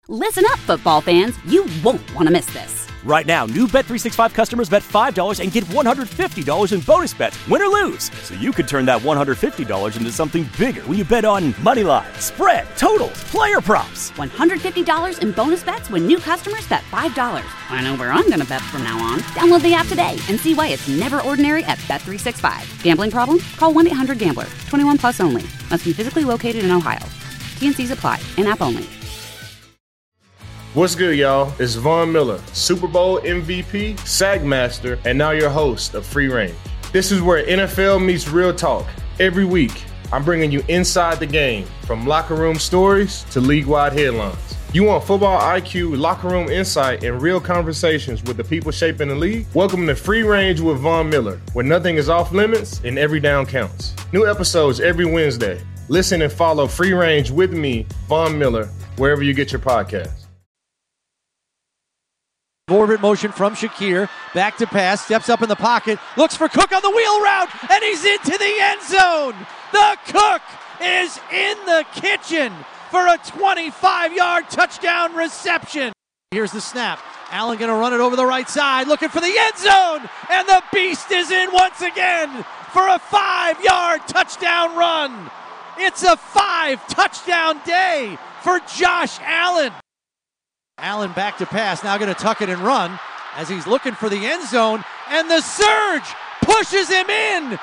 Listen up, football fans. You won't want to miss this. Right now, new Bet365 customers bet $5 and get $150 in bonus bets, win or lose. So you could turn that $150 into something bigger when you bet on money line, spread, totals, player props. $150 in bonus bets when new customers bet $5. I know where I'm going to bet from now on. Download the app today and see why it's never ordinary at Bet365. Gambling problem? Call 1-800-GAMBLER. 21 plus only. Must be physically located in Ohio. T&Cs apply. In-app only. What's good, y'all? It's Von Miller, Super Bowl MVP, Sack Master, and now your host of Free Range. This is where NFL meets real talk. Every week, I'm bringing you inside the game, from locker room stories to league-wide headlines. You want football IQ, locker room insight, and real conversations with the people shaping the league? Welcome to Free Range with Von Miller, where nothing is off limits and every down counts. New episodes every Wednesday. Listen and follow Free Range with me, Von Miller, wherever you get your podcasts. Orbit motion from Shakir, back to pass, steps up in the pocket, looks for Cook on the wheel route, and he's into the end zone. The Cook is in the kitchen for a 25-yard touchdown reception. Here's the snap. Allen going to run it over the right side, looking for the end zone, and the Beast is in once again for a 5-yard touchdown run. It's a 5-touchdown day for Josh Allen. Allen back to pass, now going to tuck it and run as he's looking for the end zone, and the surge pushes him in.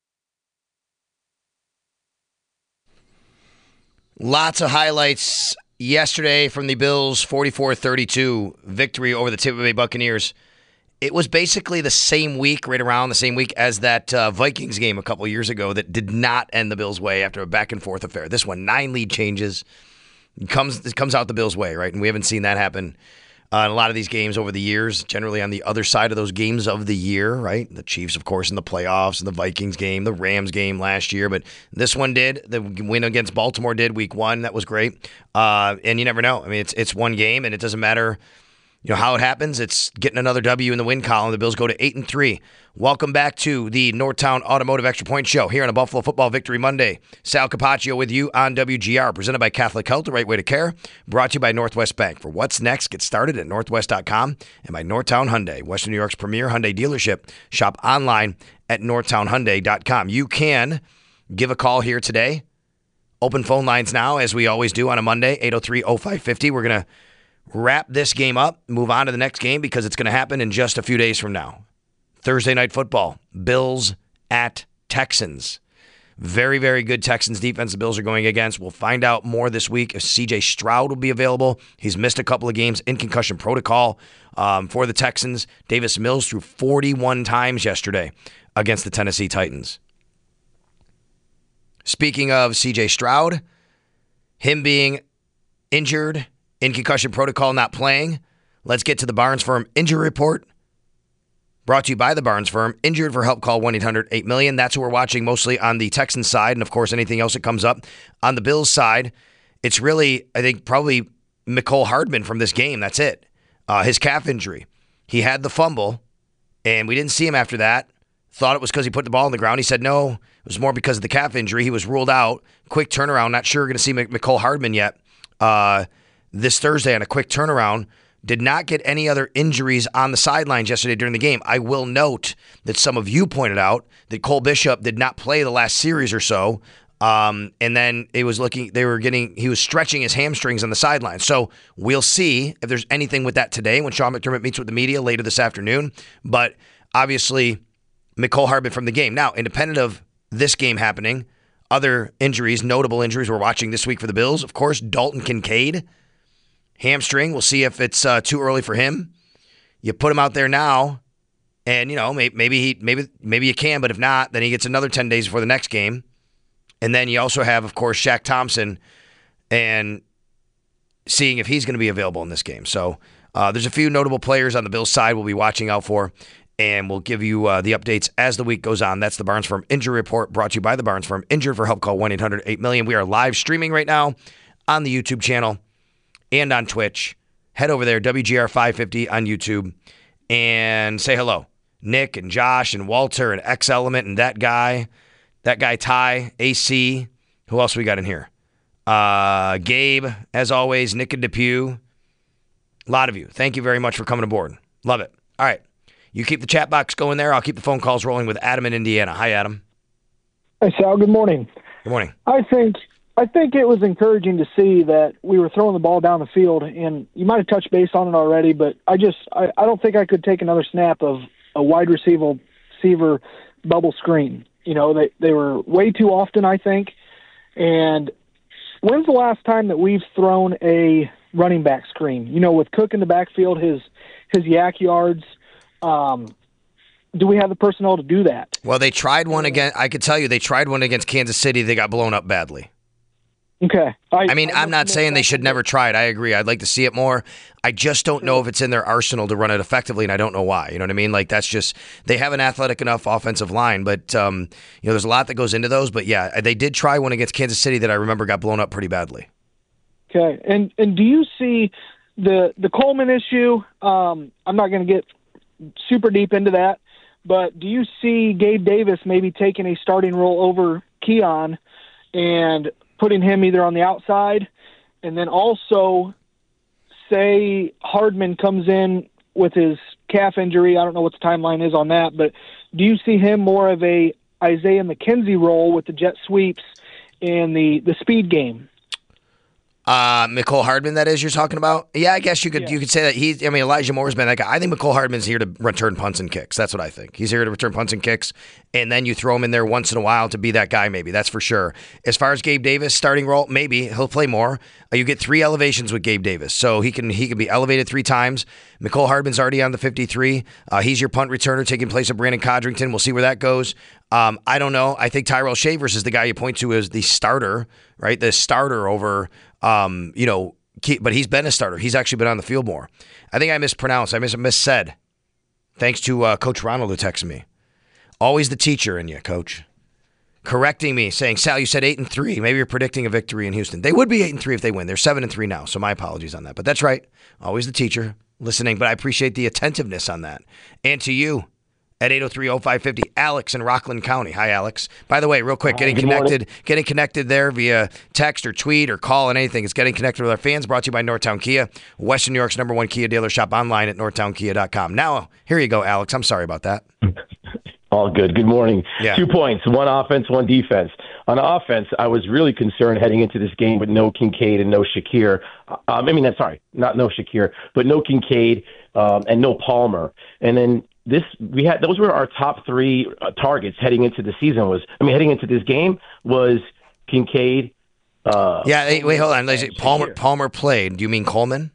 Lots of highlights yesterday from the Bills' 44-32 victory over the Tampa Bay Buccaneers. It was basically the same week, right around the same week as that Vikings game a couple years ago that did not end the Bills' way after a back-and-forth affair. This one, 9 lead changes. It comes out the Bills' way, right? And we haven't seen that happen in a lot of these games over the years, generally on the other side of those games of the year, right? The Chiefs, of course, in the playoffs, and the Vikings game, the Rams game last year. But this one did. The win against Baltimore did week 1. That was great. And you never know. I mean, it's one game, and it doesn't matter how it happens. It's getting another W in the win column. The Bills go to 8-3. Welcome back to the Northtown Automotive Extra Point Show here on a Buffalo Football Victory Monday. Sal Capaccio with you on WGR, presented by Catholic Health, the right way to care, brought to you by Northwest Bank. For what's next, get started at northwest.com and by Northtown Hyundai, Western New York's premier Hyundai dealership. Shop online at northtownhyundai.com. You can give a call here today. Open phone lines now, as we always do on a Monday, 803-0550. We're going to wrap this game up, move on to the next game because it's going to happen in just a few days from now. Thursday night football, Bills at Texans. Very, very good Texans defense the Bills are going against. We'll find out more this week if C.J. Stroud will be available. He's missed a couple of games in concussion protocol for the Texans. Davis Mills threw 41 times yesterday against the Tennessee Titans. Speaking of C.J. Stroud, him being injured, in concussion protocol, not playing, let's get to the Barnes Firm injury report. Brought to you by the Barnes Firm. Injured for help, call 1-800-8-million. That's who we're watching mostly on the Texans side. And, of course, anything else that comes up on the Bills side, it's really, I think, probably Mecole Hardman from this game. That's it. His calf injury. He had the fumble, and we didn't see him after that. Thought it was because he put the ball on the ground. He said no, it was more because of the calf injury. He was ruled out. Quick turnaround. Not sure we're going to see Mecole Hardman yet this Thursday on a quick turnaround. Did not get any other injuries on the sidelines yesterday during the game. I will note that some of you pointed out that Cole Bishop did not play the last series or so. And then he was stretching his hamstrings on the sidelines. So we'll see if there's anything with that today when Sean McDermott meets with the media later this afternoon. But obviously, Mecole Hardman from the game. Now, independent of this game happening, other injuries, notable injuries we're watching this week for the Bills. Of course, Dalton Kincaid. Hamstring. We'll see if it's too early for him. You put him out there now, and maybe you can, but if not, then he gets another 10 days before the next game. And then you also have, of course, Shaq Thompson, and seeing if he's going to be available in this game. So there's a few notable players on the Bills side we'll be watching out for, and we'll give you the updates as the week goes on. That's the Barnes Firm Injury Report, brought to you by the Barnes Firm. Injured for help, call 1-800-8-million. We are live streaming right now on the YouTube channel and on Twitch. Head over there, WGR 550 on YouTube, and say hello. Nick and Josh and Walter and X Element and that guy Ty, AC. Who else we got in here? Gabe, as always, Nick and Depew, A lot of you. Thank you very much for coming aboard. Love it. All right. You keep the chat box going there. I'll keep the phone calls rolling with Adam in Indiana. Hi, Adam. Hey, Sal. Good morning. Good morning. I think it was encouraging to see that we were throwing the ball down the field, and you might have touched base on it already, but I don't think I could take another snap of a wide receiver bubble screen. You know, they were way too often, I think. And when's the last time that we've thrown a running back screen? You know, with Cook in the backfield, his yak yards. Do we have the personnel to do that? Well, they tried one again. I could tell you they tried one against Kansas City. They got blown up badly. Okay. I'm not saying they should never try it. I agree. I'd like to see it more. I just don't know if it's in their arsenal to run it effectively, and I don't know why. You know what I mean? Like, that's just, they have an athletic enough offensive line, but, there's a lot that goes into those. But, yeah, they did try one against Kansas City that I remember got blown up pretty badly. Okay. And do you see the Coleman issue? I'm not going to get super deep into that, but do you see Gabe Davis maybe taking a starting role over Keon and putting him either on the outside, and then also say Hardman comes in with his calf injury? I don't know what the timeline is on that, but do you see him more of a Isaiah McKenzie role with the jet sweeps and the speed game? Mecole Hardman, that is, you're talking about? Yeah, I guess you could say that Elijah Moore's been that guy. I think Mecole Hardman's here to return punts and kicks. That's what I think. He's here to return punts and kicks, and then you throw him in there once in a while to be that guy, maybe. That's for sure. As far as Gabe Davis starting role, maybe he'll play more. You get 3 elevations with Gabe Davis, so he can be elevated 3 times. Mecole Hardman's already on the 53. He's your punt returner taking place of Brandon Codrington. We'll see where that goes. I don't know. I think Tyrell Shavers is the guy you point to as the starter, right? The starter over, but he's been a starter. He's actually been on the field more. I think I mispronounced. I missaid. Thanks to Coach Ronald who texted me. Always the teacher in you, Coach. Correcting me, saying, Sal, you said 8-3. Maybe you're predicting a victory in Houston. They would be 8-3 if they win. They're 7-3 now, so my apologies on that. But that's right. Always the teacher listening, but I appreciate the attentiveness on that. And to you, at 803-0550, Alex in Rockland County. Hi, Alex. By the way, real quick, getting connected there via text or tweet or call and anything. It's Getting Connected with Our Fans, brought to you by Northtown Kia, Western New York's #1 Kia dealer. Shop online at northtownkia.com. Now, here you go, Alex. I'm sorry about that. All good. Good morning. Yeah. 2 points, 1 offense, 1 defense. On offense, I was really concerned heading into this game with no Kincaid and no Shakir. Not no Shakir, but no Kincaid and no Palmer. And then those were our top 3 targets heading into the season. Heading into this game was Kincaid. Wait, hold on. Palmer played. Do you mean Coleman?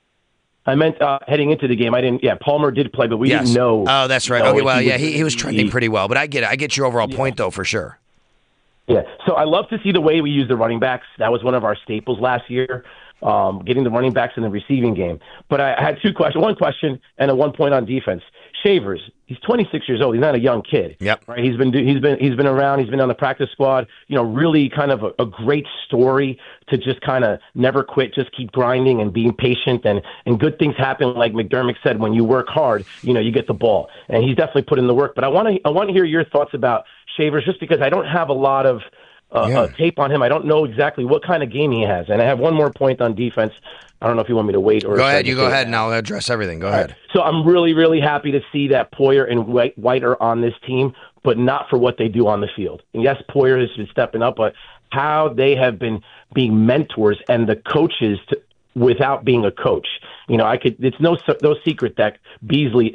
I meant heading into the game. I didn't. Yeah, Palmer did play, but we didn't know. Oh, that's right. Okay, well, he was trending pretty well, but I get it. I get your overall point, though, for sure. Yeah, so I love to see the way we use the running backs. That was one of our staples last year, getting the running backs in the receiving game. But I had 2 questions, 1 question and a 1 point on defense. Shavers, he's 26 years old. He's not a young kid. Yep. Right. He's been around. He's been on the practice squad. Really kind of a great story to just kind of never quit, just keep grinding and being patient, and good things happen. Like McDermott said, when you work hard, you get the ball. And he's definitely put in the work. But I want to hear your thoughts about Shavers, just because I don't have a lot of tape on him. I don't know exactly what kind of game he has. And I have 1 more point on defense. I don't know if you want me to wait or go ahead. You go ahead, and I'll address everything. Go ahead. Right. So I'm really, really happy to see that Poyer and White are on this team, but not for what they do on the field. And yes, Poyer has been stepping up, but how they have been being mentors and the coaches without being a coach. It's no secret that Beasley.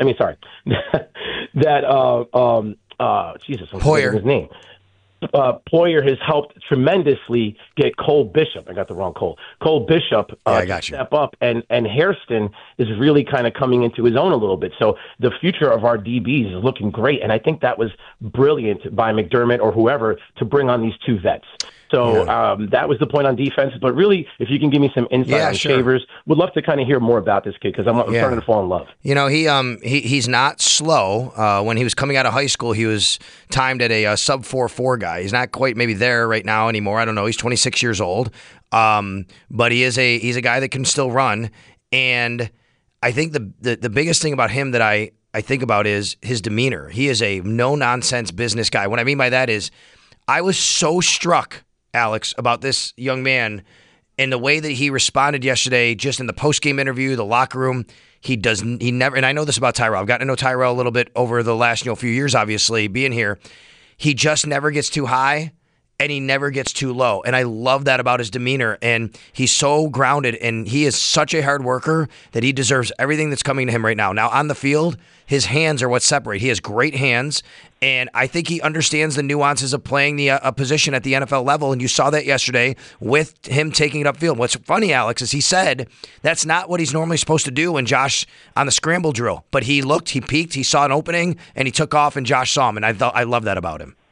Jesus, I'm forgetting his name. Poyer has helped tremendously get Cole Bishop. I got the wrong Cole. Cole Bishop to step up, and Hairston is really kind of coming into his own a little bit. So the future of our DBs is looking great, and I think that was brilliant by McDermott or whoever to bring on these 2 vets. So that was the point on defense. But really, if you can give me some insight on Shavers, would love to kind of hear more about this kid because I'm starting to fall in love. He's not slow. When he was coming out of high school, he was timed at a sub 4.4 guy. He's not quite maybe there right now anymore. I don't know. He's 26 years old, but he's a guy that can still run. And I think the biggest thing about him that I think about is his demeanor. He is a no nonsense business guy. What I mean by that is, I was so struck, Alex, about this young man And the way that he responded yesterday, just in the post-game interview, the locker room, he never, and I know this about Tyrell. I've gotten to know Tyrell a little bit over the last few years, obviously, being here. He just never gets too high, and he never gets too low. And I love that about his demeanor. And he's so grounded, and he is such a hard worker that he deserves everything that's coming to him right now. Now, on the field, his hands are what separate. He has great hands, and I think he understands the nuances of playing a position at the NFL level, and you saw that yesterday with him taking it upfield. What's funny, Alex, is he said that's not what he's normally supposed to do when Josh on the scramble drill. But he looked, he peeked, he saw an opening, and he took off, and Josh saw him, and I love that about him.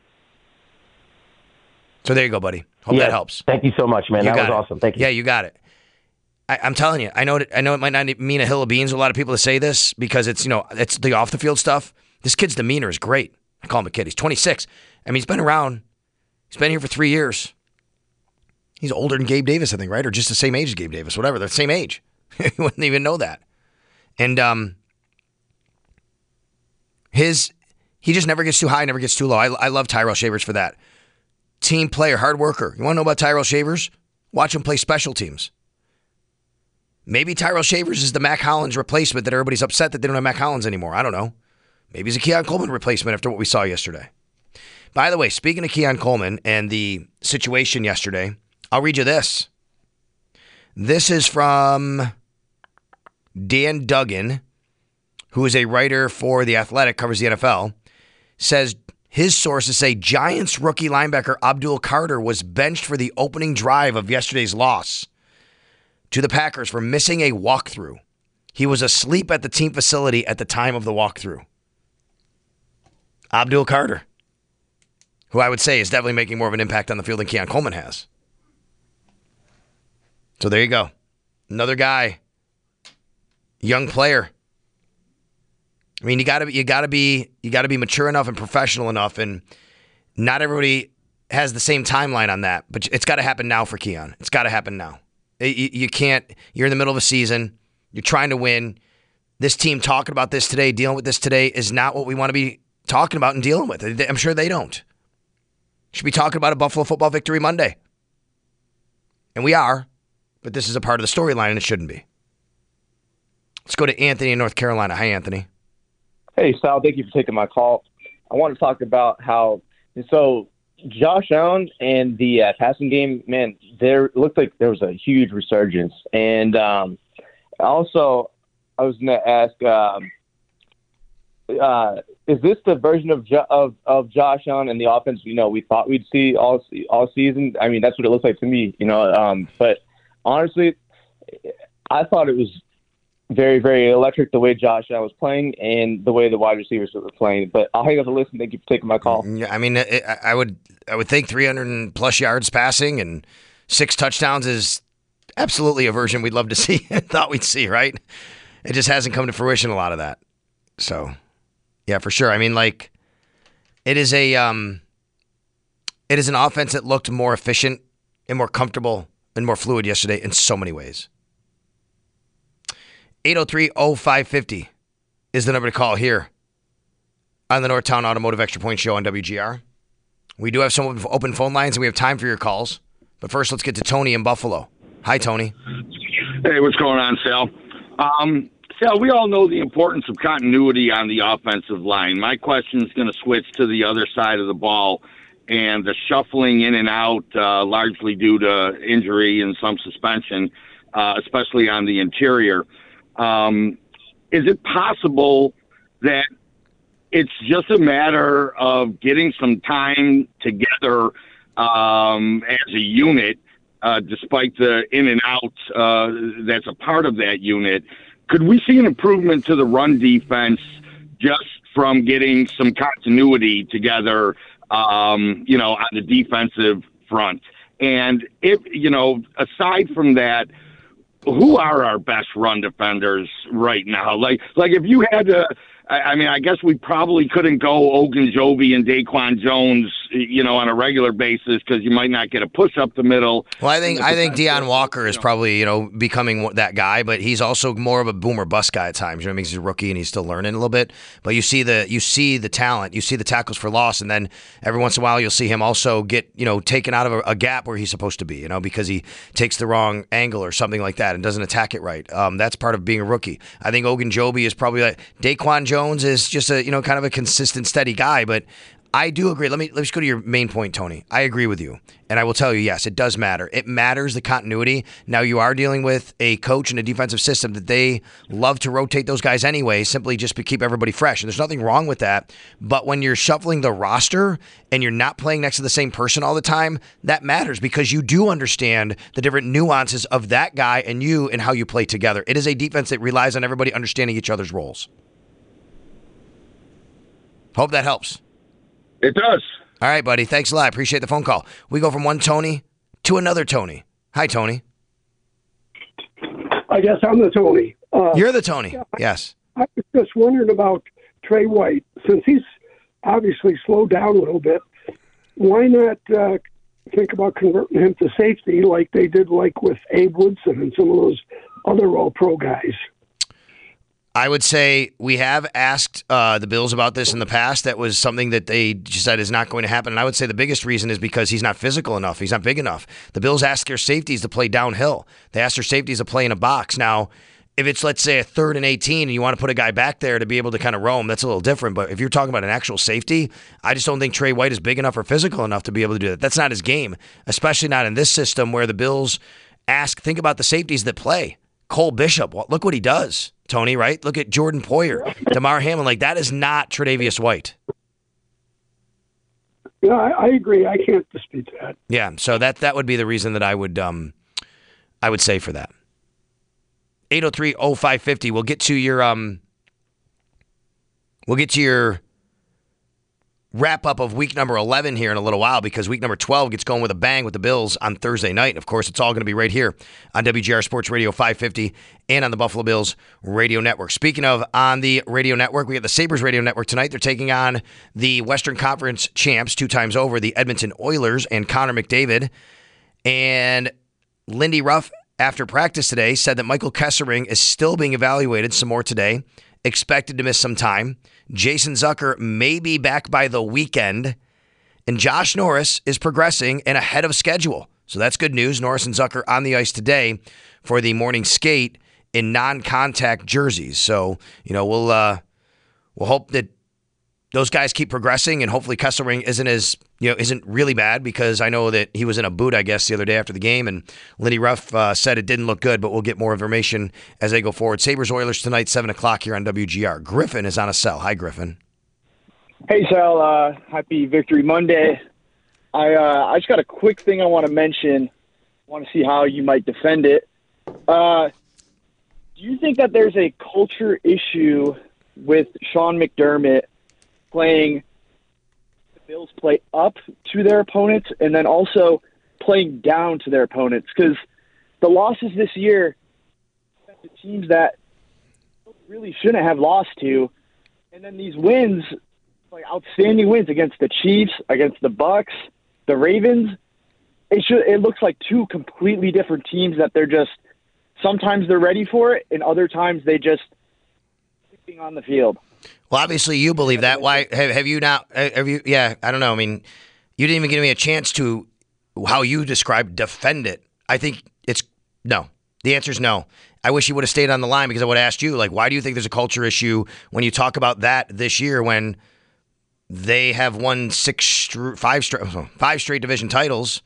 So there you go, buddy. Hope that helps. Thank you so much, man. That was awesome. Thank you. Yeah, you got it. I'm telling you, I know it might not mean a hill of beans to a lot of people to say this because it's the off the field stuff. This kid's demeanor is great. I call him a kid. He's 26. I mean, he's been around. He's been here for 3 years. He's older than Gabe Davis, I think, right? Or just the same age as Gabe Davis, whatever. They're the same age. You wouldn't even know that. And he just never gets too high, never gets too low. I love Tyrell Shavers for that. Team player, hard worker. You want to know about Tyrell Shavers? Watch him play special teams. Maybe Tyrell Shavers is the Mac Hollins replacement that everybody's upset that they don't have Mac Hollins anymore. I don't know. Maybe he's a Keon Coleman replacement after what we saw yesterday. By the way, speaking of Keon Coleman and the situation yesterday, I'll read you this. This is from Dan Duggan, who is a writer for The Athletic, covers the NFL, says his sources say Giants rookie linebacker Abdul Carter was benched for the opening drive of yesterday's loss to the Packers for missing a walkthrough. He was asleep at the team facility at the time of the walkthrough. Abdul Carter, who I would say is definitely making more of an impact on the field than Keon Coleman has. So there you go. Another guy, young player. I mean, you gotta be mature enough and professional enough, and not everybody has the same timeline on that. But it's got to happen now for Keon. It's got to happen now. You can't. You're in the middle of a season. You're trying to win. This team talking about this today, dealing with this today, is not what we want to be talking about and dealing with. I'm sure they don't. Should be talking about a Buffalo football victory Monday. And we are, but this is a part of the storyline and it shouldn't be. Let's go to Anthony in North Carolina. Hi, Anthony. Hey, Sal. Thank you for taking my call. I want to talk about how, so Josh Allen and the passing game, man, there looked like there was a huge resurgence. And also, I was going to ask, is this the version of Josh Allen and the offense we thought we'd see all season? I mean, that's what it looks like to me, but honestly, I thought it was very, very electric the way Josh Allen was playing and the way the wide receivers were playing. But I'll hang up and listen. Thank you for taking my call. Yeah, I mean, I would think 300 plus yards passing and 6 touchdowns is absolutely a version we'd love to see and thought we'd see, right? It just hasn't come to fruition, a lot of that. So, yeah, for sure. I mean, like, it is an offense that looked more efficient and more comfortable and more fluid yesterday in so many ways. 803-0550 is the number to call here on the Northtown Automotive Extra Point Show on WGR. We do have some open phone lines, and we have time for your calls. But first, let's get to Tony in Buffalo. Hi, Tony. Hey, what's going on, Sal? Sal, we all know the importance of continuity on the offensive line. My question is going to switch to the other side of the ball and the shuffling in and out, largely due to injury and some suspension, especially on the interior. Is it possible that it's just a matter of getting some time together as a unit, despite the in and out that's a part of that unit? Could we see an improvement to the run defense just from getting some continuity together, on the defensive front? And if, aside from that, who are our best run defenders right now? Like if you had to, I guess we probably couldn't go Ogunjobi and Daquan Jones on a regular basis because you might not get a push up the middle. Well, I think Deion Walker is probably, becoming that guy, but he's also more of a boomer bust guy at times. You know, he's a rookie and he's still learning a little bit. But you see the talent, you see the tackles for loss, and then every once in a while you'll see him also get, taken out of a gap where he's supposed to be, because he takes the wrong angle or something like that and doesn't attack it right. That's part of being a rookie. I think Ogunjobi is probably like Daquan Jones is just a, kind of a consistent, steady guy, but I do agree. Let's go to your main point, Tony. I agree with you. And I will tell you, yes, it does matter. It matters, the continuity. Now, you are dealing with a coach and a defensive system that they love to rotate those guys anyway, simply just to keep everybody fresh. And there's nothing wrong with that. But when you're shuffling the roster and you're not playing next to the same person all the time, that matters because you do understand the different nuances of that guy and you and how you play together. It is a defense that relies on everybody understanding each other's roles. Hope that helps. It does. All right, buddy. Thanks a lot. Appreciate the phone call. We go from one Tony to another Tony. Hi, Tony. I guess I'm the Tony. You're the Tony. Yes. I was just wondering about Trey White. Since he's obviously slowed down a little bit, why not think about converting him to safety like they did with Abe Woodson and some of those other all-pro guys? I would say we have asked the Bills about this in the past. That was something that they just said is not going to happen. And I would say the biggest reason is because he's not physical enough. He's not big enough. The Bills ask their safeties to play downhill. They ask their safeties to play in a box. Now, if it's, let's say, a 3rd and 18 and you want to put a guy back there to be able to kind of roam, that's a little different. But if you're talking about an actual safety, I just don't think Trey White is big enough or physical enough to be able to do that. That's not his game, especially not in this system where the Bills think about the safeties that play. Cole Bishop, look what he does, Tony, right? Look at Jordan Poyer, Damar Hamlin. That is not Tre'Davious White. Yeah, I agree. I can't dispute that. Yeah, so that would be the reason that I would say for that. 803-0550. We'll get to your wrap-up of week number 11 here in a little while because week number 12 gets going with a bang with the Bills on Thursday night. And, of course, it's all going to be right here on WGR Sports Radio 550 and on the Buffalo Bills Radio Network. Speaking of on the radio network, we have the Sabres Radio Network tonight. They're taking on the Western Conference champs 2 times over, the Edmonton Oilers and Connor McDavid. And Lindy Ruff, after practice today, said that Michael Kesselring is still being evaluated some more today, expected to miss some time. Jason Zucker may be back by the weekend, and Josh Norris is progressing and ahead of schedule. So that's good news. Norris and Zucker on the ice today for the morning skate in non-contact jerseys. So, we'll hope that those guys keep progressing, and hopefully Kesselring isn't really bad because I know that he was in a boot, I guess, the other day after the game, and Lindy Ruff said it didn't look good, but we'll get more information as they go forward. Sabres Oilers tonight, 7 o'clock here on WGR. Griffin is on a cell. Hi, Griffin. Hey, Sal. Happy Victory Monday. I just got a quick thing I want to mention. I want to see how you might defend it. Do you think that there's a culture issue with Sean McDermott playing the Bills play up to their opponents and then also playing down to their opponents? Because the losses this year, the teams that really shouldn't have lost to, and then these wins, like outstanding wins against the Chiefs, against the Bucks, the Ravens, it looks like 2 completely different teams that they're just, sometimes they're ready for it and other times they just sleeping on the field. Well, obviously you believe that. Why have you not? Yeah, I don't know. I mean, you didn't even give me a chance to how you describe defend it. I think it's no. The answer is no. I wish you would have stayed on the line because I would have asked you, why do you think there's a culture issue when you talk about that this year when they have won 5 straight division titles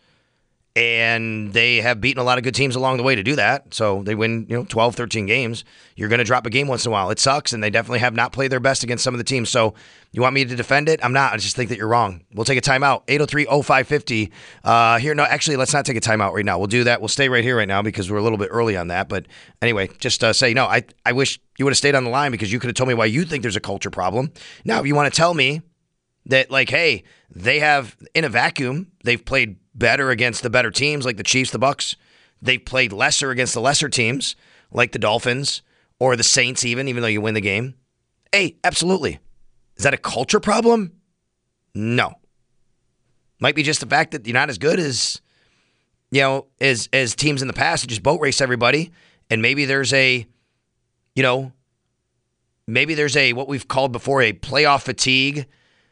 and they have beaten a lot of good teams along the way to do that. So they win, 12, 13 games. You're going to drop a game once in a while. It sucks, and they definitely have not played their best against some of the teams. So you want me to defend it? I'm not. I just think that you're wrong. We'll take a timeout. 803-0550. Here, no, actually, let's not take a timeout right now. We'll do that. We'll stay right here right now because we're a little bit early on that. But anyway, just say, no, I wish you would have stayed on the line because you could have told me why you think there's a culture problem. Now, if you want to tell me that, hey, they have, in a vacuum, they've played better against the better teams like the Chiefs, the Bucks. They've played lesser against the lesser teams like the Dolphins or the Saints even though you win the game. Hey, absolutely. Is that a culture problem? No. Might be just the fact that you're not as good as, as teams in the past who just boat race everybody. And maybe there's what we've called before a playoff fatigue,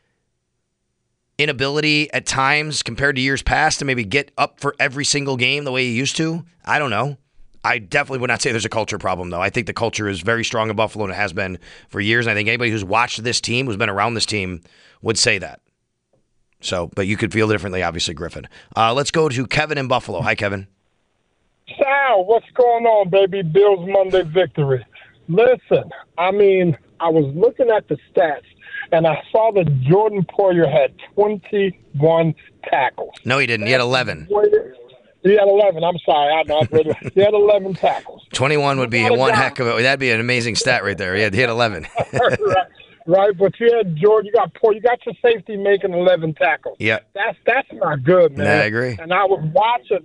inability at times compared to years past to maybe get up for every single game the way you used to. I don't know. I definitely would not say there's a culture problem, though. I think the culture is very strong in Buffalo, and it has been for years. And I think anybody who's watched this team, who's been around this team, would say that. So, but you could feel differently, obviously, Griffin. Let's go to Kevin in Buffalo. Hi, Kevin. Sal, what's going on, baby? Bills Monday victory. Listen, I was looking at the stats, and I saw that Jordan Poyer had 21 tackles. No, he didn't. He had 11. He had 11. I'm sorry. I know. He had 11 tackles. 21 would be one heck of a – that'd be an amazing stat right there. He had 11. Right, but you had Jordan. You got Poyer. You got your safety making 11 tackles. Yeah. That's not good, man. Yeah, I agree. And I was watching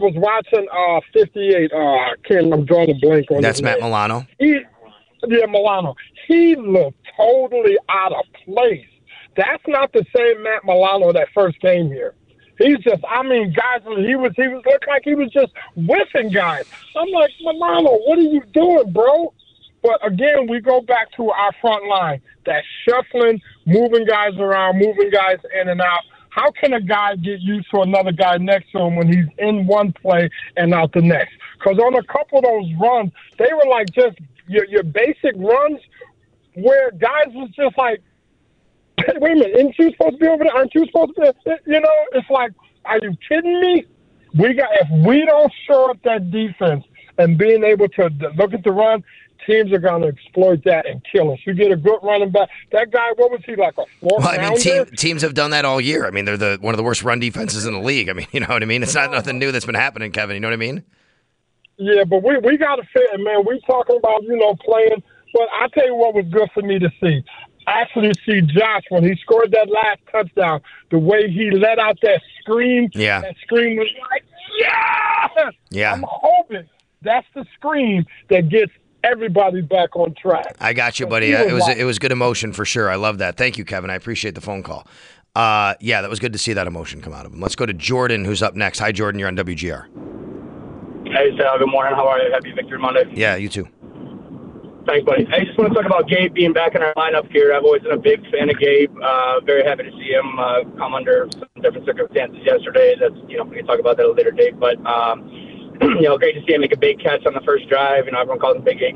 58. I'm drawing a blank on That's Matt Milano. Milano. He looked totally out of place. That's not the same Matt Milano that first came here. He's just, guys, he was looked like he was just whiffing guys. I'm like, Milano, what are you doing, bro? But again, we go back to our front line, that shuffling, moving guys around, moving guys in and out. How can a guy get used to another guy next to him when he's in one play and out the next? Because on a couple of those runs, they were like just your basic runs where guys was just like, wait a minute, aren't you supposed to be over there? Aren't you supposed to be? It's like, are you kidding me? If we don't show up that defense and being able to look at the run, teams are going to exploit that and kill us. You get a good running back. That guy, what was he, like a fourth rounder? Teams have done that all year. They're one of the worst run defenses in the league. You know what I mean? It's not nothing new that's been happening, Kevin. You know what I mean? Yeah, but we got to fit, man. We talking about, playing. But I tell you what was good for me to see. Actually see Josh when he scored that last touchdown, the way he let out that scream. Yeah. That scream was like, yeah! Yeah. I'm hoping that's the scream that gets everybody back on track. I got you, buddy. It was good emotion for sure. I love that. Thank you, Kevin. I appreciate the phone call. That was good to see that emotion come out of him. Let's go to Jordan, who's up next. Hi, Jordan. You're on WGR. Hey, Sal. Good morning. How are you? Happy Victory Monday. Yeah, you too. Thanks, buddy. I just want to talk about Gabe being back in our lineup here. I've always been a big fan of Gabe. Very happy to see him come under some different circumstances yesterday. We can talk about that at a later date. But, great to see him make a big catch on the first drive. Everyone calls him Big Game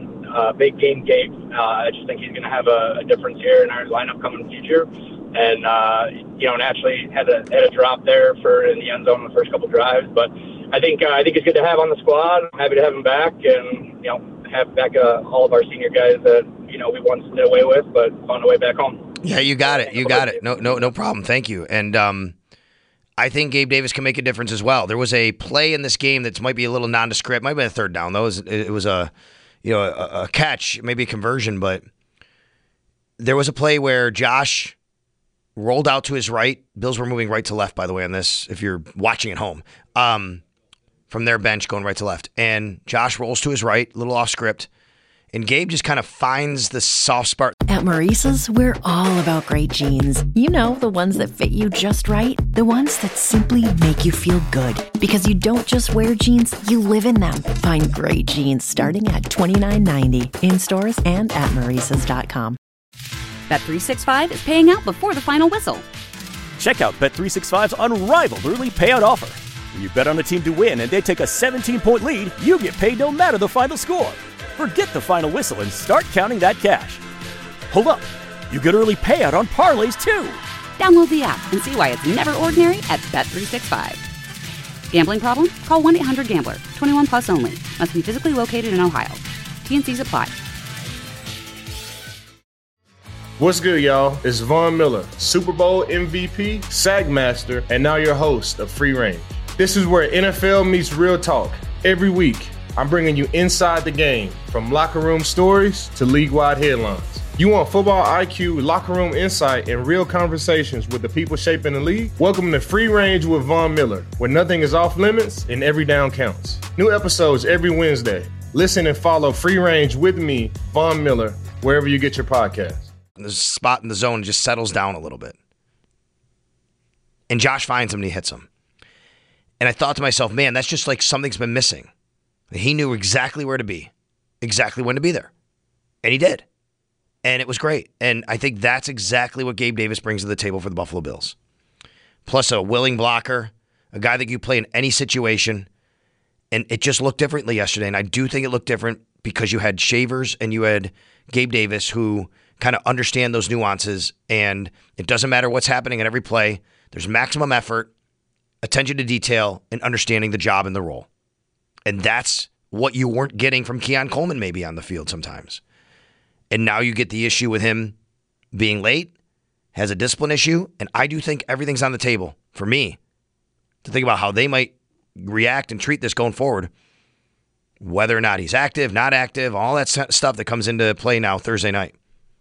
Gabe. I just think he's going to have a difference here in our lineup coming in the future. And, naturally had a drop there in the end zone in the first couple drives. But I think it's good to have on the squad. I'm happy to have him back and, have back all of our senior guys that, we once did away with, but found a way back home. Yeah, you got it. No problem. Thank you. And I think Gabe Davis can make a difference as well. There was a play in this game that might be a little nondescript. Might have been a third down, though. It was a catch, maybe a conversion, but there was a play where Josh rolled out to his right. Bills were moving right to left, by the way, on this, if you're watching at home. From their bench going right to left. And Josh rolls to his right, a little off script. And Gabe just kind of finds the soft spot. At Maurice's, we're all about great jeans. The ones that fit you just right. The ones that simply make you feel good. Because you don't just wear jeans, you live in them. Find great jeans starting at $29.90 in stores and at Maurice's.com. Bet365 is paying out before the final whistle. Check out Bet365's unrivaled early payout offer. When you bet on a team to win and they take a 17-point lead, you get paid no matter the final score. Forget the final whistle and start counting that cash. Hold up. You get early payout on parlays, too. Download the app and see why it's never ordinary at Bet365. Gambling problem? Call 1-800-GAMBLER. 21 plus only. Must be physically located in Ohio. T&Cs apply. What's good, y'all? It's Von Miller, Super Bowl MVP, Sack Master, and now your host of Free Range. This is where NFL meets real talk. Every week, I'm bringing you inside the game, from locker room stories to league-wide headlines. You want football IQ, locker room insight, and real conversations with the people shaping the league? Welcome to Free Range with Von Miller, where nothing is off limits and every down counts. New episodes every Wednesday. Listen and follow Free Range with me, Von Miller, wherever you get your podcasts. The spot in the zone just settles down a little bit. And Josh finds him and he hits him. And I thought to myself, man, that's just like something's been missing. He knew exactly where to be, exactly when to be there. And he did. And it was great. And I think that's exactly what Gabe Davis brings to the table for the Buffalo Bills. Plus a willing blocker, a guy that you play in any situation. And it just looked differently yesterday. And I do think it looked different because you had Shavers and you had Gabe Davis who kind of understand those nuances. And it doesn't matter what's happening at every play. There's maximum effort, attention to detail, and understanding the job and the role. And that's what you weren't getting from Keon Coleman maybe on the field sometimes. And now you get the issue with him being late, has a discipline issue, and I do think everything's on the table for me to think about how they might react and treat this going forward, whether or not he's active, not active, all that stuff that comes into play now Thursday night.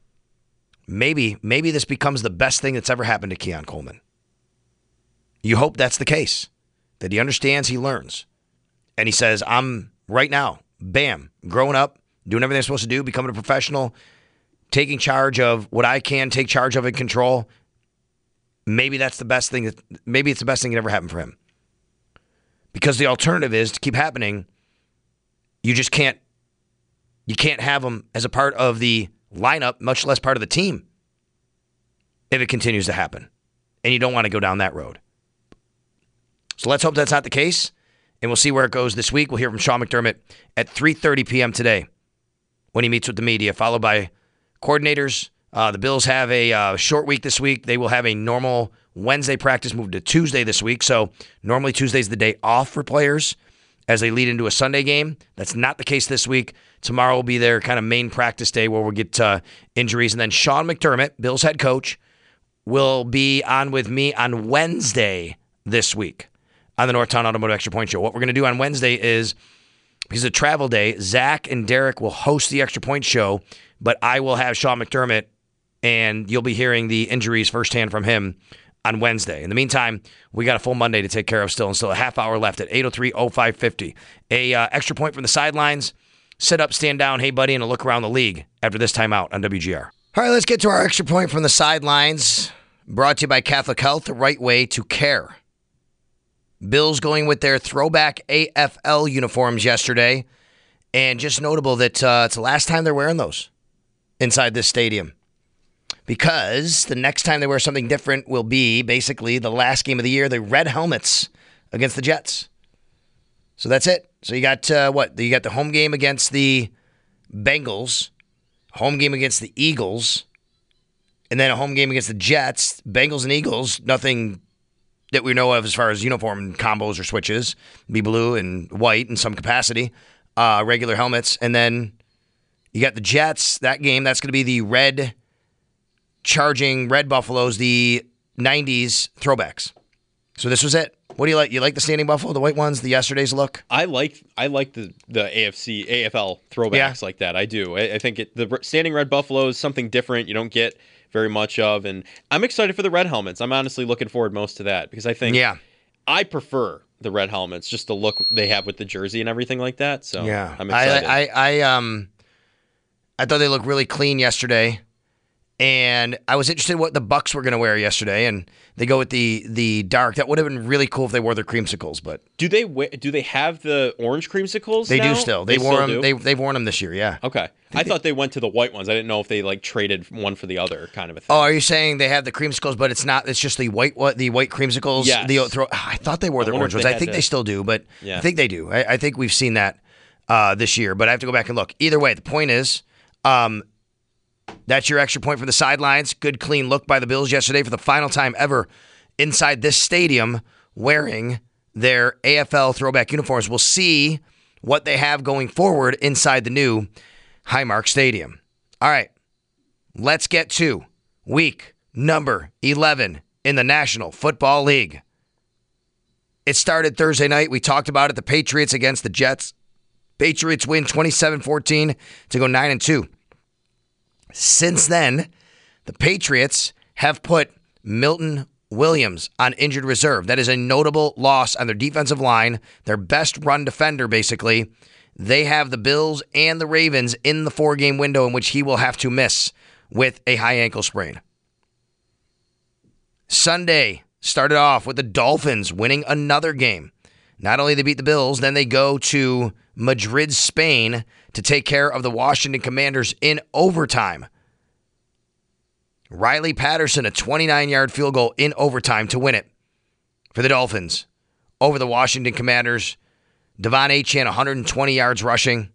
Maybe this becomes the best thing that's ever happened to Keon Coleman. You hope that's the case, that he understands, he learns. And he says, I'm right now, bam, growing up, doing everything I'm supposed to do, becoming a professional, taking charge of what I can take charge of and control. Maybe that's the best thing. Maybe it's the best thing that ever happened for him. Because the alternative is to keep happening. You just can't. You can't have him as a part of the lineup, much less part of the team, if it continues to happen. And you don't want to go down that road. So let's hope that's not the case, and we'll see where it goes this week. We'll hear from Sean McDermott at 3:30 p.m. today when he meets with the media, followed by coordinators. The Bills have a short week this week. They will have a normal Wednesday practice moved to Tuesday this week. So normally Tuesday's the day off for players as they lead into a Sunday game. That's not the case this week. Tomorrow will be their kind of main practice day where we'll get injuries. And then Sean McDermott, Bills head coach, will be on with me on Wednesday this week on the Northtown Automotive Extra Point Show. What we're going to do on Wednesday is, because it's a travel day, Zach and Derek will host the Extra Point Show, but I will have Sean McDermott, and you'll be hearing the injuries firsthand from him on Wednesday. In the meantime, we got a full Monday to take care of still, and still a half hour left at 803-0550. Extra point from the sidelines, sit up, stand down, hey buddy, and a look around the league after this timeout on WGR. All right, let's get to our extra point from the sidelines, brought to you by Catholic Health, the right way to care. Bills going with their throwback AFL uniforms yesterday, and just notable that it's the last time they're wearing those inside this stadium, because the next time they wear something different will be basically the last game of the year, the red helmets against the Jets. So that's it. So you got You got the home game against the Bengals, home game against the Eagles, and then a home game against the Jets. Bengals and Eagles, nothing that we know of as far as uniform combos or switches. Be blue and white in some capacity, regular helmets. And then you got the Jets, that game, that's going to be the red charging Red Buffaloes, the 90s throwbacks. So this was it. What do you like? You like the standing buffalo, the white ones, the yesterday's look? I like the AFL throwbacks like that. I do. I think the standing red buffalo is something different you don't get very much of, and I'm excited for the red helmets. I'm honestly looking forward most to that because I think I prefer the red helmets, just the look they have with the jersey and everything like that. So I'm excited. I thought they looked really clean yesterday. And I was interested in what the Bucks were going to wear yesterday, and they go with the dark. That would have been really cool if they wore their creamsicles. But do they have the orange creamsicles? They now? do still. They wore them. They've worn them this year. Yeah. Okay. I thought they went to the white ones. I didn't know if they traded one for the other kind of a thing. Oh, are you saying they have the creamsicles, but it's not? It's just the white creamsicles. Yes. I thought they wore their orange ones. I think they still do, but I think they do. I think we've seen that this year, but I have to go back and look. Either way, the point is. That's your extra point from the sidelines. Good, clean look by the Bills yesterday for the final time ever inside this stadium wearing their AFL throwback uniforms. We'll see what they have going forward inside the new Highmark Stadium. All right, let's get to week number 11 in the National Football League. It started Thursday night. We talked about it. The Patriots against the Jets. Patriots win 27-14 to go 9-2. Since then, the Patriots have put Milton Williams on injured reserve. That is a notable loss on their defensive line, their best run defender, basically. They have the Bills and the Ravens in the 4-game window in which he will have to miss with a high ankle sprain. Sunday, started off with the Dolphins winning another game. Not only they beat the Bills, then they go to Madrid, Spain to take care of the Washington Commanders in overtime. Riley Patterson, a 29-yard field goal in overtime to win it for the Dolphins over the Washington Commanders. Devon Achane, 120 yards rushing.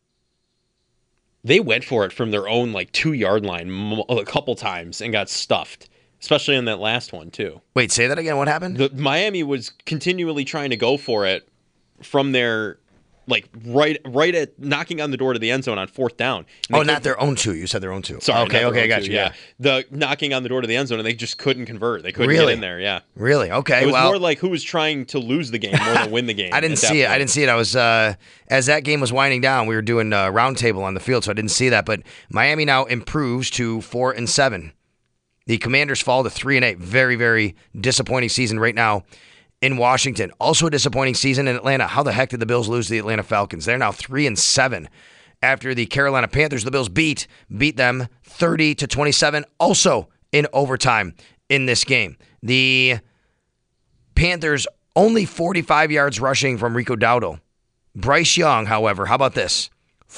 They went for it from their own 2-yard line a couple times and got stuffed, especially in that last one too. Wait, say that again. What happened? Miami was continually trying to go for it from their right at knocking on the door to the end zone on 4th down. Not their own 2. You said their own 2. Sorry. Okay, I got you. Yeah. The knocking on the door to the end zone, and they just couldn't convert. They couldn't get in there. Yeah. Really? Okay. It was more like who was trying to lose the game more than win the game. I didn't see it. I was as that game was winding down, we were doing a roundtable on the field, so I didn't see that. But Miami now improves to 4-7. The Commanders fall to 3-8. Very, very disappointing season right now in Washington. Also a disappointing season in Atlanta. How the heck did the Bills lose to the Atlanta Falcons? They're now 3-7. After the Carolina Panthers, the Bills beat them 30-27, also in overtime in this game. The Panthers only 45 yards rushing from Rico Dowdle. Bryce Young, however, how about this?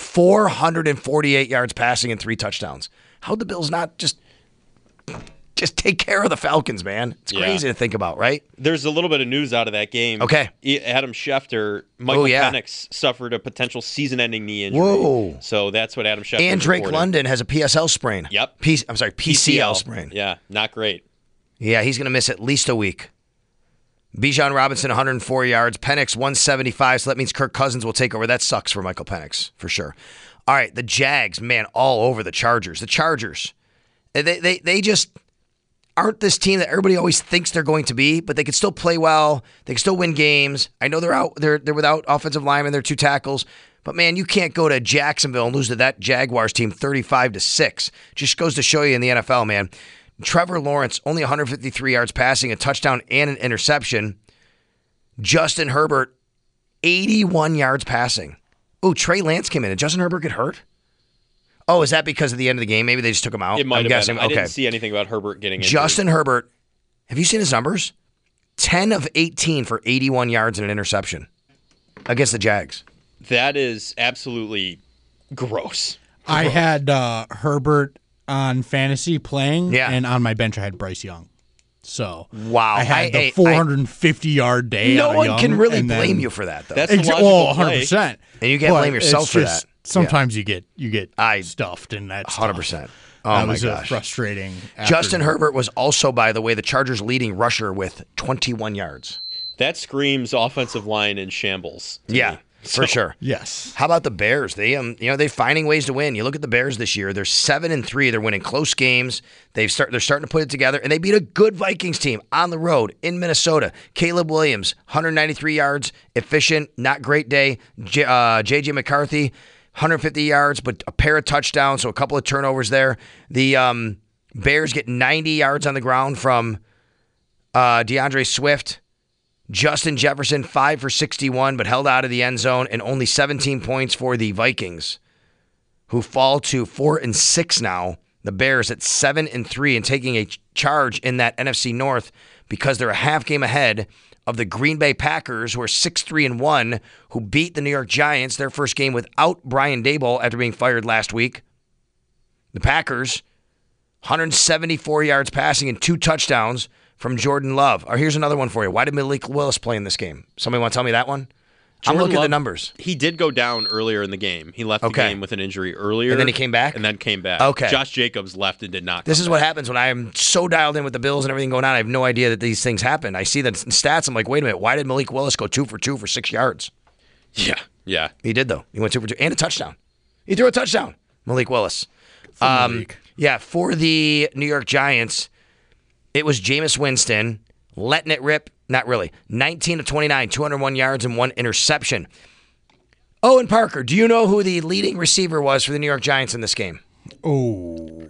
448 yards passing and 3 touchdowns. How'd the Bills not just take care of the Falcons, man? It's crazy to think about, right? There's a little bit of news out of that game. Okay. Adam Schefter, Michael Penix suffered a potential season-ending knee injury. Whoa. So that's what Adam Schefter And Drake reported. London has a PSL sprain. Yep. PCL sprain. Yeah, not great. Yeah, he's going to miss at least a week. Bijan Robinson, 104 yards. Penix, 175, so that means Kirk Cousins will take over. That sucks for Michael Penix, for sure. All right, the Jags, man, all over the Chargers. The Chargers, they just aren't this team that everybody always thinks they're going to be, but they can still play well. They can still win games. I know they're without offensive linemen, they're 2 tackles, but man, you can't go to Jacksonville and lose to that Jaguars team 35-6. Just goes to show you in the NFL, man. Trevor Lawrence, only 153 yards passing, a touchdown and an interception. Justin Herbert, 81 yards passing. Oh, Trey Lance came in. Did Justin Herbert get hurt? Oh, is that because of the end of the game? Maybe they just took him out? It might I'm have guessing. been. I didn't see anything about Herbert getting injured. Justin Herbert, have you seen his numbers? 10 of 18 for 81 yards and an interception against the Jags. That is absolutely gross. I had Herbert on fantasy playing, and on my bench I had Bryce Young. So wow, I had the 450-yard day. No one Young, can really blame you for that, though. That's the logical 100%. And you can't blame yourself for that. Sometimes you get stuffed, and that's 100%. Oh that my was gosh, frustrating. Justin Herbert was also, by the way, the Chargers' leading rusher with 21 yards. That screams offensive line in shambles. Yeah. For sure. Yes. How about the Bears? They're finding ways to win. You look at the Bears this year. They're 7-3. They're winning close games. They're starting to put it together, and they beat a good Vikings team on the road in Minnesota. Caleb Williams, 193 yards, efficient, not great day. J.J. McCarthy, 150 yards, but a pair of touchdowns, so a couple of turnovers there. The Bears get 90 yards on the ground from DeAndre Swift. Justin Jefferson, 5 for 61, but held out of the end zone, and only 17 points for the Vikings, who fall to 4-6 now. The Bears at 7-3 and taking a charge in that NFC North because they're a half game ahead of the Green Bay Packers, who are 6-3-1, who beat the New York Giants, their first game without Brian Daboll after being fired last week. The Packers, 174 yards passing and 2 touchdowns from Jordan Love. Here's another one for you. Why did Malik Willis play in this game? Somebody want to tell me that one? I'm looking at the numbers. He did go down earlier in the game. He left the game with an injury earlier. And then he came back? And then came back. Okay. Josh Jacobs left and did not This is what happens when I am so dialed in with the Bills and everything going on. I have no idea that these things happen. I see the stats. I'm like, wait a minute. Why did Malik Willis go 2 for 2 for 6 yards? Yeah. He did, though. He went 2 for 2 and a touchdown. He threw a touchdown, Malik Willis. Yeah, for the New York Giants, it was Jameis Winston letting it rip. Not really. 19 of 29, 201 yards and 1 interception. Owen Parker, do you know who the leading receiver was for the New York Giants in this game? Oh.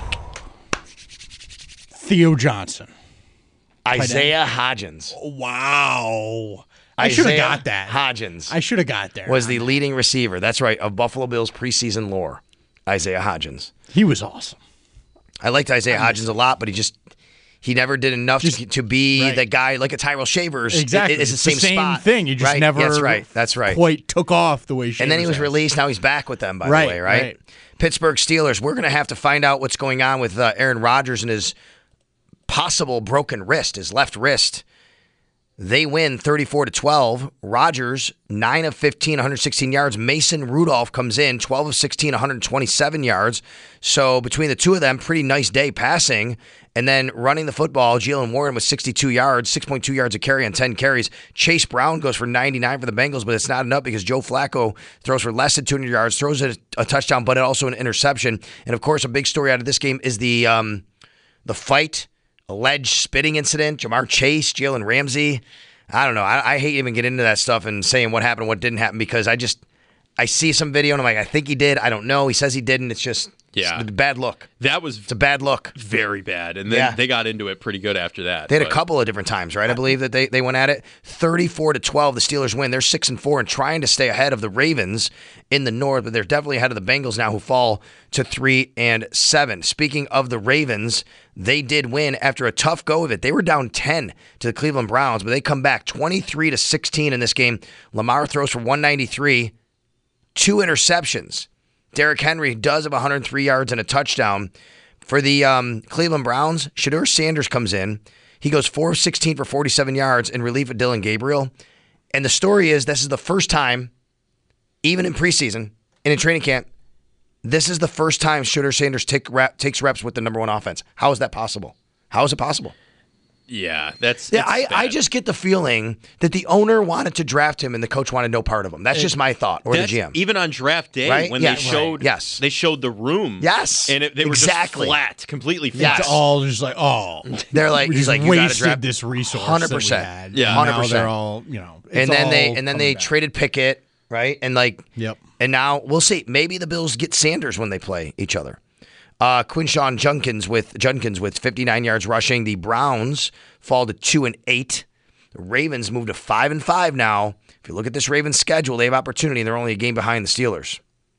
Theo Johnson. Isaiah Hodgins. Wow. I should have got that. Hodgins. I should have got there. Was the leading receiver. That's right, of Buffalo Bills preseason lore. Isaiah Hodgins. He was awesome. I liked Isaiah Hodgins a lot, but he He never did enough to be the guy like a Tyrell Shavers. Exactly. It's the same spot. Thing. You just never That's right. quite took off the way Shavers And then he was has. released. Now he's back with them, by the way, right? Pittsburgh Steelers, we're going to have to find out what's going on with Aaron Rodgers and his possible broken wrist, his left wrist. They win 34-12. Rodgers, 9 of 15, 116 yards. Mason Rudolph comes in, 12 of 16, 127 yards. So between the two of them, pretty nice day passing. And then running the football, Jalen Warren with 62 yards, 6.2 yards a carry on 10 carries. Chase Brown goes for 99 for the Bengals, but it's not enough because Joe Flacco throws for less than 200 yards, throws a touchdown, but also an interception. And, of course, a big story out of this game is the fight, alleged spitting incident, Jamar Chase, Jalen Ramsey. I don't know. I hate even getting into that stuff and saying what happened and what didn't happen because I see some video and I'm like, I think he did. I don't know. He says he didn't. It's just it's a bad look. It's a bad look. Very bad. And then they got into it pretty good after that. They had a couple of different times, right? I believe that they went at it. 34-12, the Steelers win. They're 6-4 and trying to stay ahead of the Ravens in the North, but they're definitely ahead of the Bengals now who fall to 3-7. Speaking of the Ravens, they did win after a tough go of it. They were down 10 to the Cleveland Browns, but they come back 23-16 in this game. Lamar throws for 193, 2 interceptions. Derrick Henry does have 103 yards and a touchdown. For the Cleveland Browns, Shedeur Sanders comes in. He goes 4 of 16 for 47 yards in relief of Dylan Gabriel. And the story is this is the first time, even in preseason and in training camp, this is the first time Shedeur Sanders takes reps with the number one offense. How is that possible? How is it possible? Yeah, I just get the feeling that the owner wanted to draft him and the coach wanted no part of him. That's just my thought, or the GM. Even on draft day, when they showed they showed the room. Yes. And they were just flat, completely flat. Yes. It's all just like, they're like, we he's like, you wasted draft this resource 100%. that we had. Yeah, 100%. Now they're all, and then they traded Pickett, right? And and now we'll see. Maybe the Bills get Sanders when they play each other. Quinshawn Judkins with 59 yards rushing. The Browns fall to 2-8. The Ravens move to 5-5 now. If you look at this Ravens schedule, they have opportunity, and they're only a game behind the Steelers.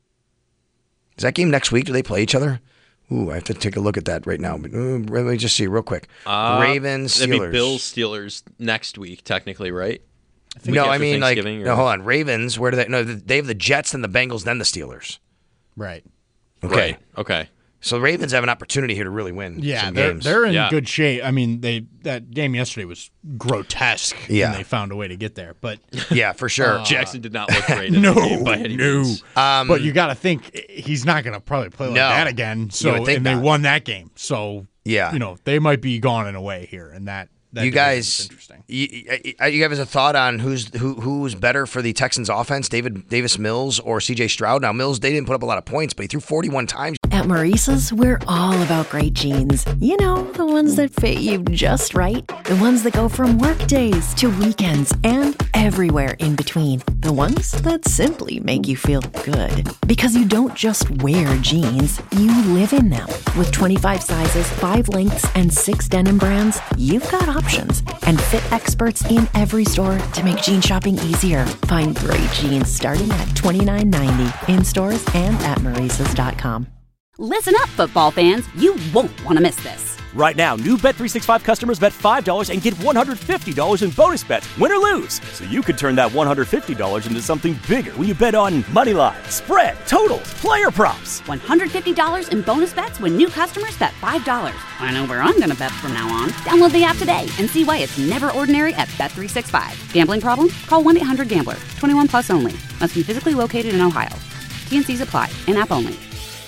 Is that game next week? Do they play each other? Ooh, I have to take a look at that right now. But, let me just see real quick. Ravens, Steelers. That'd be Bills, Steelers next week, technically, right? No, I mean, no, hold on. Ravens, where do they? No, they have the Jets, then the Bengals, then the Steelers. Right. Okay. Right. Okay. So the Ravens have an opportunity here to really win some games. They're in good shape. I mean, that game yesterday was grotesque. Yeah. And they found a way to get there. But yeah, for sure. Jackson did not look great in the game by any means. But you got to think he's not going to probably play like that again. So they won that game. So they might be gone in a way here, and that you guys, you guys a thought on who's better for the Texans offense, Davis Mills or C.J. Stroud? Now, Mills, they didn't put up a lot of points, but he threw 41 times. At Maurice's, we're all about great jeans. You know, the ones that fit you just right. The ones that go from work days to weekends and everywhere in between. The ones that simply make you feel good. Because you don't just wear jeans, you live in them. With 25 sizes, 5 lengths, and 6 denim brands, you've got options. And fit experts in every store to make jean shopping easier. Find great jeans starting at $29.90 in stores and at Maurice's.com. Listen up, football fans. You won't want to miss this. Right now, new Bet365 customers bet $5 and get $150 in bonus bets, win or lose. So you could turn that $150 into something bigger when you bet on moneyline, spread, totals, player props. $150 in bonus bets when new customers bet $5. I know where I'm going to bet from now on. Download the app today and see why it's never ordinary at Bet365. Gambling problem? Call 1-800-GAMBLER. 21 plus only. Must be physically located in Ohio. T&Cs apply. In-app only.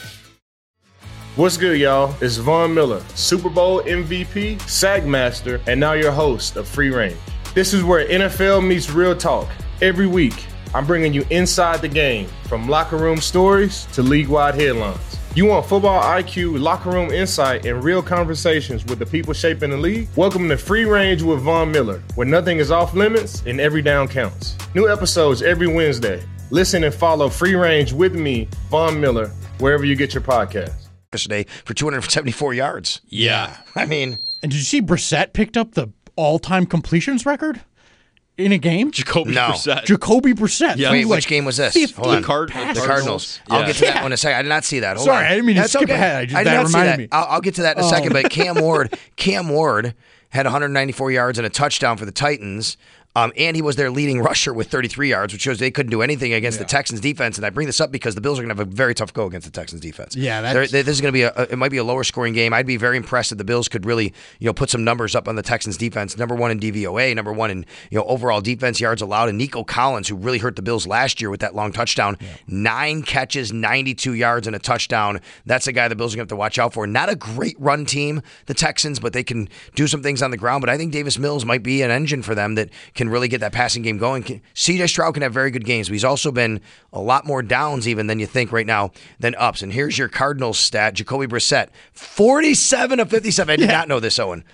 What's good, y'all? It's Von Miller, Super Bowl MVP, SAG Master, and now your host of Free Range. This is where NFL meets real talk. Every week, I'm bringing you inside the game, from locker room stories to league-wide headlines. You want football IQ, locker room insight, and real conversations with the people shaping the league? Welcome to Free Range with Von Miller, where nothing is off limits and every down counts. New episodes every Wednesday. Listen and follow Free Range with me, Von Miller, wherever you get your podcasts. Yesterday for 274 yards. Yeah. I mean. And did you see Brissett picked up the all-time completions record? in a game? Jacoby Brissett. Jacoby Brissett. Yeah. Wait, which game was this? Hold on. The Cardinals. I'll get to that one in a second. I did not see that. Hold Sorry, on. I didn't mean to skip ahead. I did not see that. I'll get to that in a second. But Cam Ward had 194 yards and a touchdown for the Titans. And he was their leading rusher with 33 yards, which shows they couldn't do anything against the Texans defense. And I bring this up because the Bills are going to have a very tough go against the Texans defense. Yeah, this is going to be it might be a lower scoring game. I'd be very impressed if the Bills could really, put some numbers up on the Texans defense. Number 1 in DVOA, number 1 in overall defense yards allowed. And Nico Collins, who really hurt the Bills last year with that long touchdown, 9 catches, 92 yards, and a touchdown. That's a guy the Bills are going to have to watch out for. Not a great run team, the Texans, but they can do some things on the ground. But I think Davis Mills might be an engine for them that can really get that passing game going. CJ Stroud can have very good games, but he's also been a lot more downs even than you think right now than ups. And here's your Cardinals stat. Jacoby Brissett, 47 of 57. I did not know this, Owen.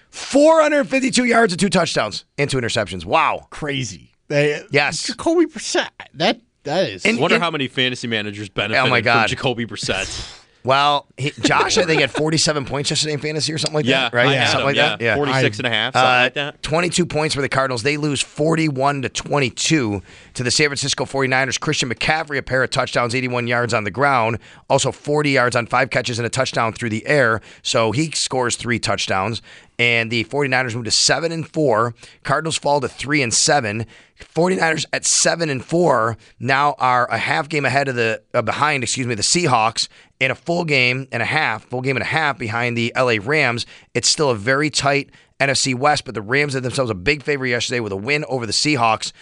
452 yards and 2 touchdowns and 2 interceptions. Wow. Crazy. Yes. Jacoby Brissett. That is. I wonder how many fantasy managers benefited from Jacoby Brissett. Well, Josh, I think, had 47 points yesterday in fantasy or something like that, right? Something like that. Yeah, 46 and a half, something like that. 22 points for the Cardinals. They lose 41-22 to the San Francisco 49ers. Christian McCaffrey, a pair of touchdowns, 81 yards on the ground, also 40 yards on 5 catches and a touchdown through the air. So he scores 3 touchdowns. And the 49ers move to 7-4. Cardinals fall to 3-7. 49ers at 7-4 now are a half game ahead of behind the Seahawks, and a full game and a half behind the LA Rams. It's still a very tight NFC West, but the Rams did themselves a big favor yesterday with a win over the Seahawks,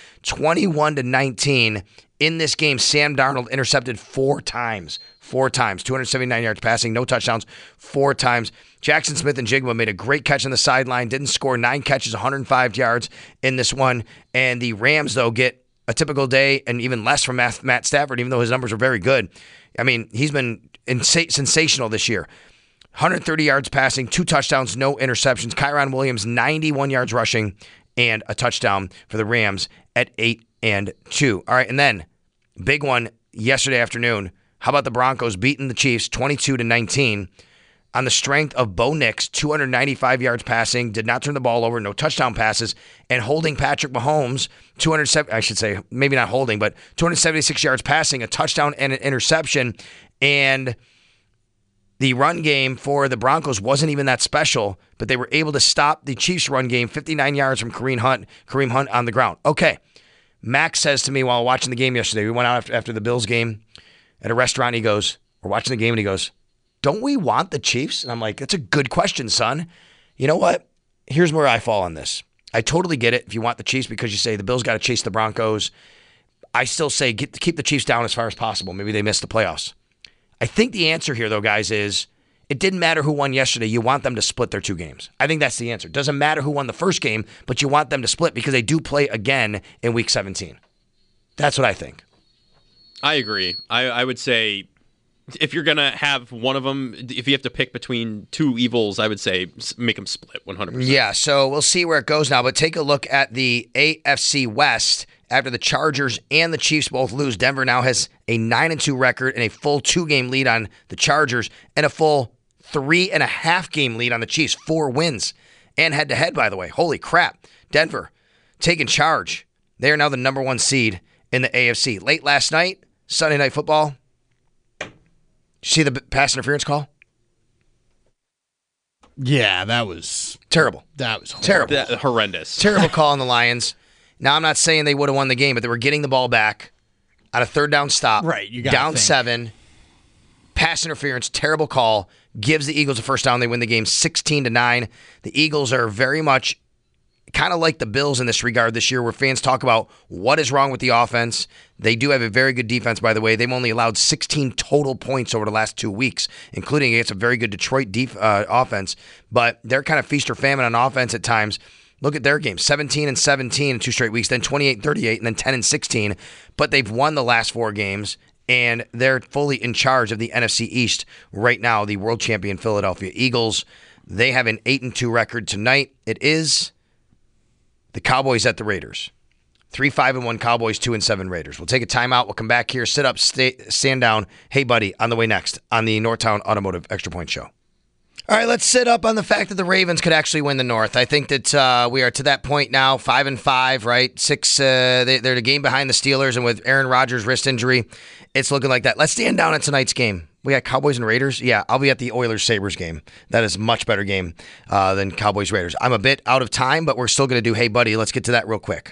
21-19. In this game, Sam Darnold intercepted 4 times. 279 yards passing, no touchdowns, 4 times. Jackson Smith-Njigba made a great catch on the sideline, didn't score, 9 catches, 105 yards in this one. And the Rams, though, get a typical day and even less from Matt Stafford, even though his numbers are very good. I mean, he's been sensational this year. 130 yards passing, 2 touchdowns, no interceptions. Kyron Williams, 91 yards rushing, and a touchdown for the Rams at 8-2. All right, and then big one yesterday afternoon. How about the Broncos beating the Chiefs 22-19 on the strength of Bo Nix, 295 yards passing, did not turn the ball over, no touchdown passes, and holding Patrick Mahomes, 276 yards passing, a touchdown and an interception. And the run game for the Broncos wasn't even that special, but they were able to stop the Chiefs' run game, 59 yards from Kareem Hunt on the ground. Okay, Max says to me while watching the game yesterday, we went out after the Bills game at a restaurant, he goes, we're watching the game, and he goes, don't we want the Chiefs? And I'm like, that's a good question, son. You know what? Here's where I fall on this. I totally get it if you want the Chiefs because you say the Bills got to chase the Broncos. I still say keep the Chiefs down as far as possible. Maybe they missed the playoffs. I think the answer here, though, guys, is it didn't matter who won yesterday. You want them to split their 2 games. I think that's the answer. It doesn't matter who won the first game, but you want them to split because they do play again in Week 17. That's what I think. I agree. I would say if you're going to have one of them, if you have to pick between 2 evils, I would say make them split 100%. Yeah, so we'll see where it goes now. But take a look at the AFC West. After the Chargers and the Chiefs both lose, Denver now has a 9-2 record and a full 2-game lead on the Chargers and a full 3.5-game lead on the Chiefs. 4 wins and head-to-head, by the way. Holy crap. Denver taking charge. They are now the number 1 seed in the AFC. Late last night, Sunday Night Football. Did you see the pass interference call? Yeah, that was terrible. That was terrible. Horrendous. Terrible call on the Lions. Now, I'm not saying they would have won the game, but they were getting the ball back on a 3rd down stop. Right, you got down 7. Pass interference, terrible call. Gives the Eagles a first down. They win the game 16-9. The Eagles are very much kind of like the Bills in this regard this year, where fans talk about what is wrong with the offense. They do have a very good defense, by the way. They've only allowed 16 total points over the last 2 weeks, including against a very good Detroit offense. But they're kind of feast or famine on offense at times. Look at their games, 17-17 in 2 straight weeks, then 28-38, and then 10-16. But they've won the last 4 games, and they're fully in charge of the NFC East right now, the world champion Philadelphia Eagles. They have an 8-2 record tonight. It is the Cowboys at the Raiders. 3-5-1 Cowboys, 2-7 Raiders. We'll take a timeout. We'll come back here, sit up, stand down. Hey, buddy, on the way next on the Northtown Automotive Extra Point Show. All right, let's sit up on the fact that the Ravens could actually win the North. I think that we are to that point now, 5-5, right? They're a game behind the Steelers, and with Aaron Rodgers' wrist injury, it's looking like that. Let's stand down at tonight's game. We got Cowboys and Raiders. Yeah, I'll be at the Oilers-Sabres game. That is a much better game than Cowboys-Raiders. I'm a bit out of time, but we're still going to do Hey Buddy. Let's get to that real quick.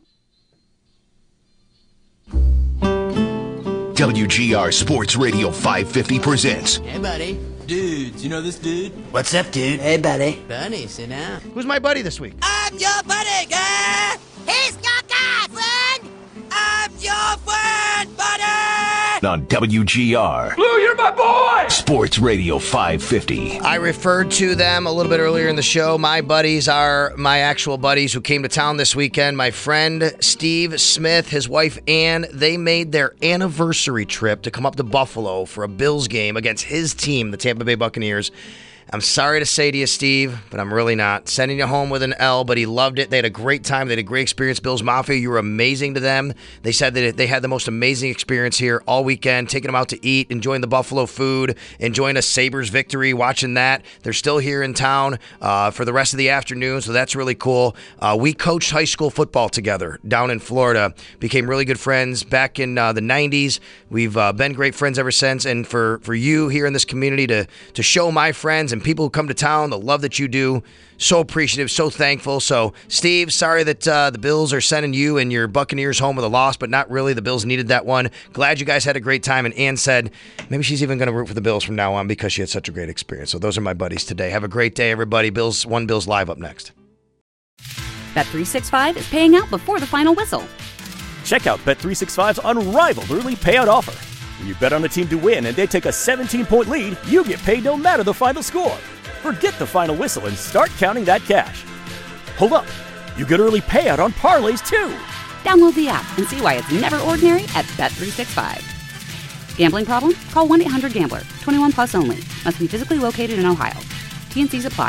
WGR Sports Radio 550 presents. Hey, buddy. Dudes, you know this dude? What's up, dude? Hey, buddy. Buddy, sit down. Who's my buddy this week? I'm your buddy, guy. He's your guy, friend. I'm your friend, buddy. On WGR. Blue, you're my boy. Sports Radio 550. I referred to them a little bit earlier in the show. My buddies are my actual buddies who came to town this weekend. My friend Steve Smith, his wife Ann, they made their anniversary trip to come up to Buffalo for a Bills game against his team, the Tampa Bay Buccaneers. I'm sorry to say to you, Steve, but I'm really not. Sending you home with an L, but he loved it. They had a great time. They had a great experience. Bills Mafia, you were amazing to them. They said that they had the most amazing experience here all weekend, taking them out to eat, enjoying the Buffalo food, enjoying a Sabres victory, watching that. They're still here in town for the rest of the afternoon, so that's really cool. We coached high school football together down in Florida, became really good friends back in the 90s. We've been great friends ever since, and for you here in this community to show my friends and people who come to town the love that you do, so appreciative, so thankful. So, Steve, sorry that the Bills are sending you and your Buccaneers home with a loss, but not really. The Bills needed that one. Glad you guys had a great time. And Ann said maybe she's even going to root for the Bills from now on because she had such a great experience. So those are my buddies today. Have a great day, everybody. Bills Live up next. Bet365 is paying out before the final whistle. Check out Bet365's unrivaled early payout offer. When you bet on a team to win and they take a 17-point lead, you get paid no matter the final score. Forget the final whistle and start counting that cash. Hold up. You get early payout on parlays, too. Download the app and see why it's never ordinary at Bet365. Gambling problem? Call 1-800-GAMBLER. 21 plus only. Must be physically located in Ohio. T&Cs apply.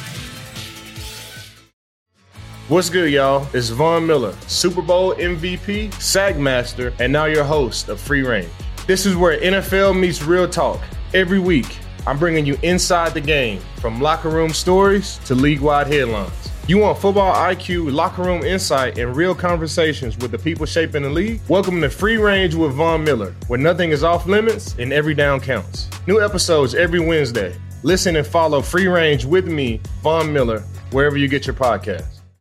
What's good, y'all? It's Von Miller, Super Bowl MVP, Sagmaster, and now your host of Free Range. This is where NFL meets real talk. Every week, I'm bringing you inside the game, from locker room stories to league-wide headlines. You want football IQ, locker room insight, and real conversations with the people shaping the league? Welcome to Free Range with Von Miller, where nothing is off limits and every down counts. New episodes every Wednesday. Listen and follow Free Range with me, Von Miller, wherever you get your podcasts.